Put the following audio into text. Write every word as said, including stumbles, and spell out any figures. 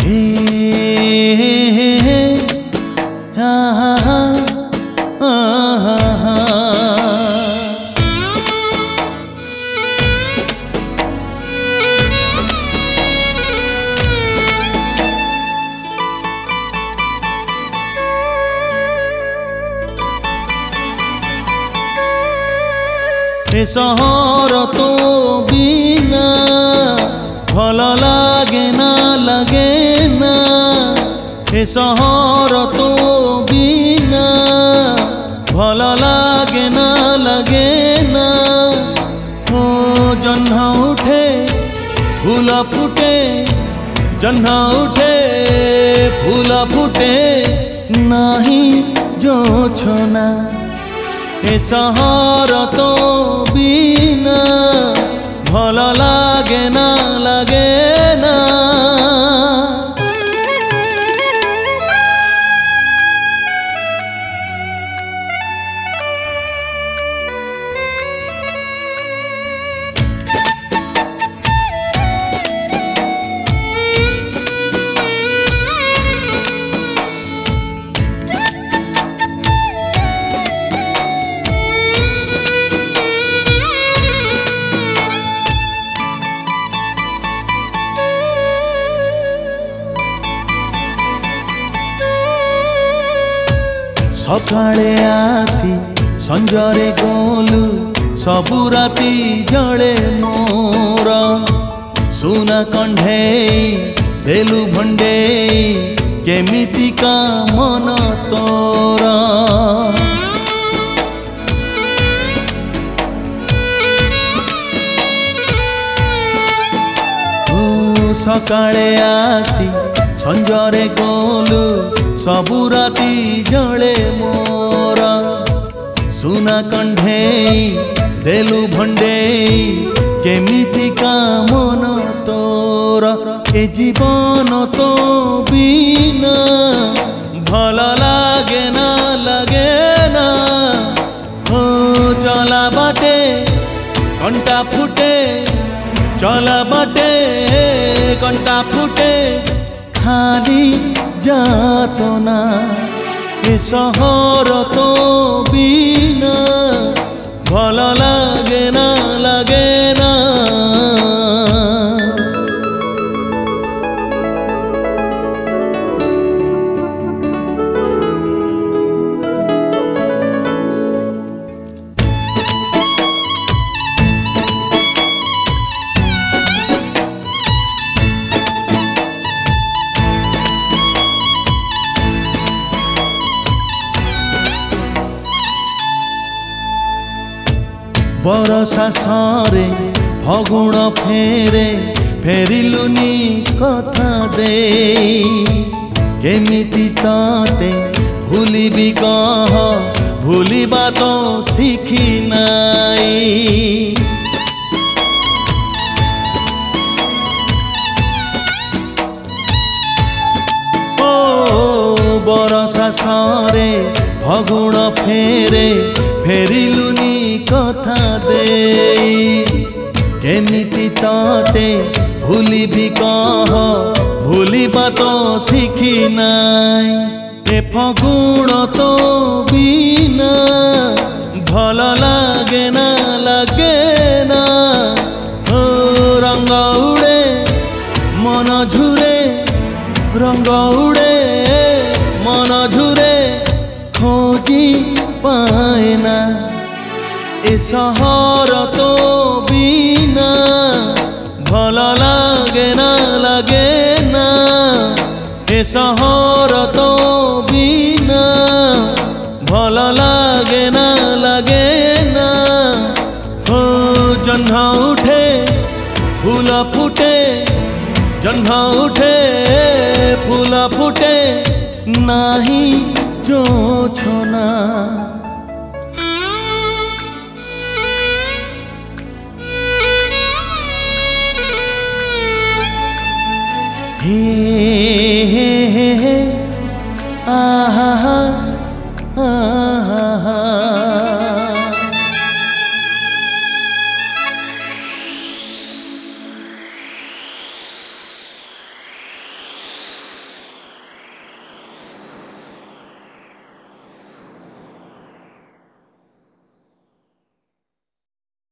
हे हे हे हे हा हा हा हा हा ए सहर तो बिना भल लागे ना लगे ना ए सहर तो बिना भल लागे ना लगे ना ओ जह्न उठे फूल फुटे जह्न उठे फूल फुटे नाही जो छोना ए सहर तो बिना भल लागे ना लगे ना सकाळे आसी संजरे गोलु सबु राती जळे मोर सुना कंढेई देलु भंडेई केमितिका मन तोर सकाळे आसी संजरे गोलु सबु राती जळे मोर सुना कंढेई देलु भंडेई केमितिका मन तोर ए जीवन तो बिना भल लागे ना लगे ना हो चला बाटे कंटा फुटे चला बाटे कंटा फुटे खाली जातो ना ए सहर तो बिना भल लागे ना लगे ना बरसा सरे फगुण फेरे फेरिलुनी कथा दे केमिति ताते भूलिबी कह भूलिबा तो शिखी नाई ओ बरसा सरे फगुण फेरे फेरिलुनी कथा दे केमिति ताते भूलिबी कह भूलिबा तो शिखी नाई ए फगुण तो बिना भल लागे ना लगे ना ओ रंग उड़े मन झुरे रंग उड़े मन झुरे खोजी पाए ना ए सहर तो बिना भल लागे ना लगे ना ए सहर तो बिना भल लागे ना लगे ना हो जह्न उठे फूल फुटे जह्न उठे फूल फुटे नाही जो छोना हे हे हे हे आ